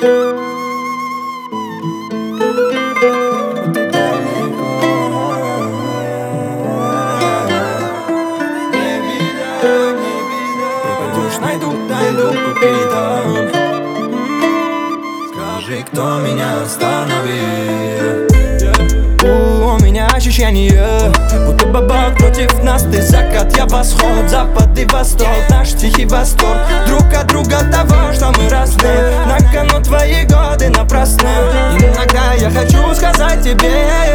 Пропадешь, найду по пятам. Скажи, кто меня остановил. У меня ощущение, будто бабак против нас. Ты закат, я восход, запад и восток. Наш тихий восторг друг от друга того, что мы разные. На кону твои годы напрасны. Иногда я хочу сказать тебе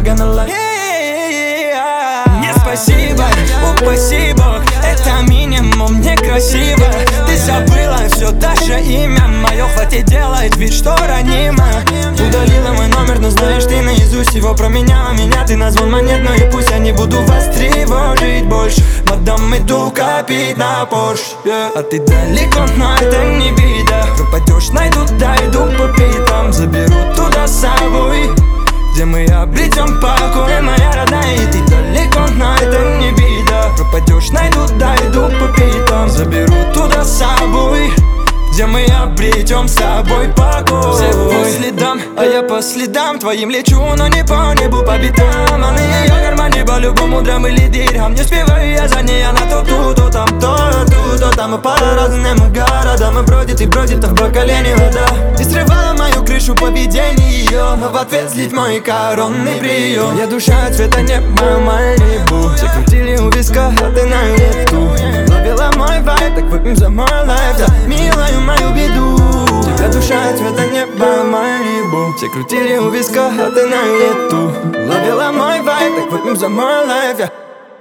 не спасибо, упаси Бог, это минимум некрасиво. Ты забыла все, даже имя мое, хватит делать вид, что ранимо. Удалила мой номер, но знаешь ты наизусть его. Променяла меня, ты назван монетной. И пусть я не буду вас тревожить больше. Мадам, иду копить на Порш, а ты далеко, но это не беда. Пропадешь, найду, дойду по пятам. Заберу туда с собой, где мы обретем покой, моя родная. И ты далеко, но это не беда. Пропадешь, найду, дойду по пятам. Заберу туда с собой, где мы обретем с тобой покой. Все по следам, а я по следам твоим лечу, но не по небу, по битам. А на ее кармане по-любому драм или дирхам. Не успеваю я за ней, она то тут, то там, то тут, то там. И по разным городам и бродит, а в бокале вода. И срывала мою крышу поведение ее, но в ответ злить мой коронный прием. Я душа цвета неба, Малибу. Все крутили у виска, а ты на лету. Ловила мой вайб, так выпьем за мой лайф, да, милую мою беду. Тебя душа цвета неба, Малибу. Все крутили у виска, а ты на лету. Ловила мой вайб, так выпьем за мой лайф, да.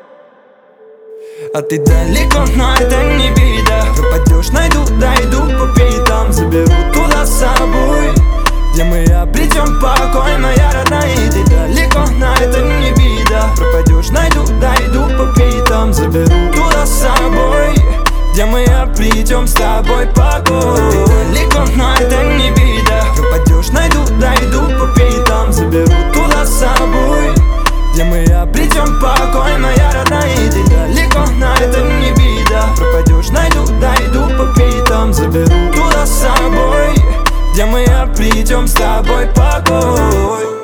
А ты далеко, но это не беда. Пропадешь, найду, дойду по пятам. Заберу туда с собой, где мы обретем покой, моя родная. И ты далеко, но это не беда. Пропадешь, найду, дойду по пятам. Заберу туда с собой, где мы обретем с тобой покой. А ты далеко, но это не беда. Пропадешь, найду, дойду по пятам. Заберу туда с собой, где мы обретем покой, моя родная. И ты далеко, но это не беда. Пропадешь, найду, дойду по пятам. Заберу туда с собой, где мы обретем с тобой покой.